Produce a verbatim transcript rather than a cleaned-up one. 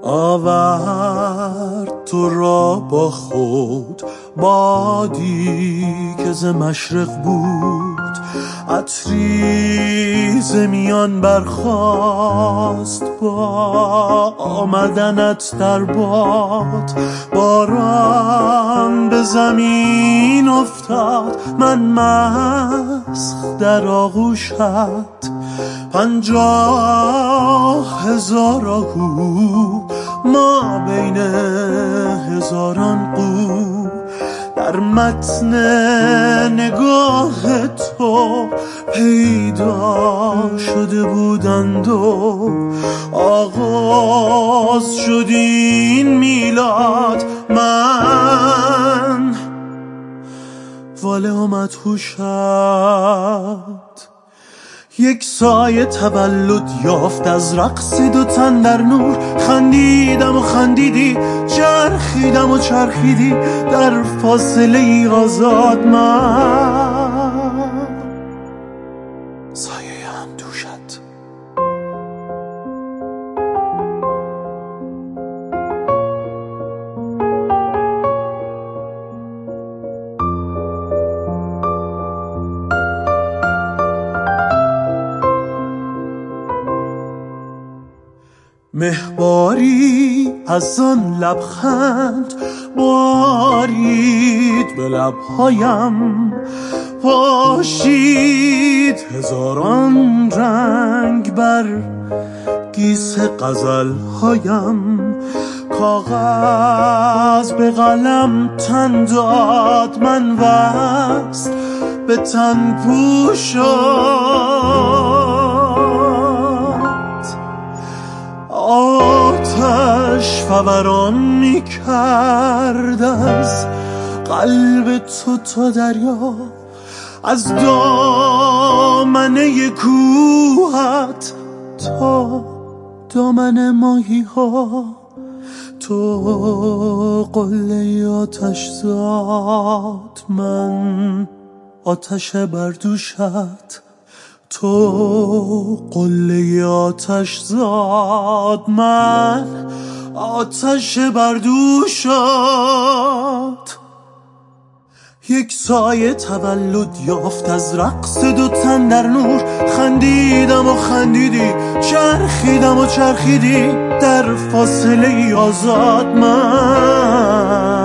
آورد تو را با خود بادی که ز مشرق بود، عطری ز میان برخاست با آمدنت در باد. باران به زمین افتاد، من مسخ در آغوشت، پنجاه هزار آهو ما بین هزاران قو. در متن نگاه تو پیدا شده بودند و آغاز شد این میلاد. من واله و مدهوشت، یک سایه تولد یافت از رقص دو تن در نور. خندیدم و خندیدی، چرخیدم و چرخیدی، در فاصله ای آزاد. من سایه هم دوشت. مهباری از آن لبخند بارید به لبهایم، پاشید هزاران رنگ بر گیس غزلهایم. کاغذ به قلم تن داد، من وصل به تن پوشم. آتش فوران می کرد از قلب تو تا دریا، از دامنه کوهت تا دامن ماهی ها. تو قله آتش زاد، من آتش بردوشت. تو قله آتش زاد، من آتش بردوشت. یک سایه تولد یافت از رقص دو تن در نور. خندیدم و خندیدی، چرخیدم و چرخیدی، در فاصله ای آزاد. من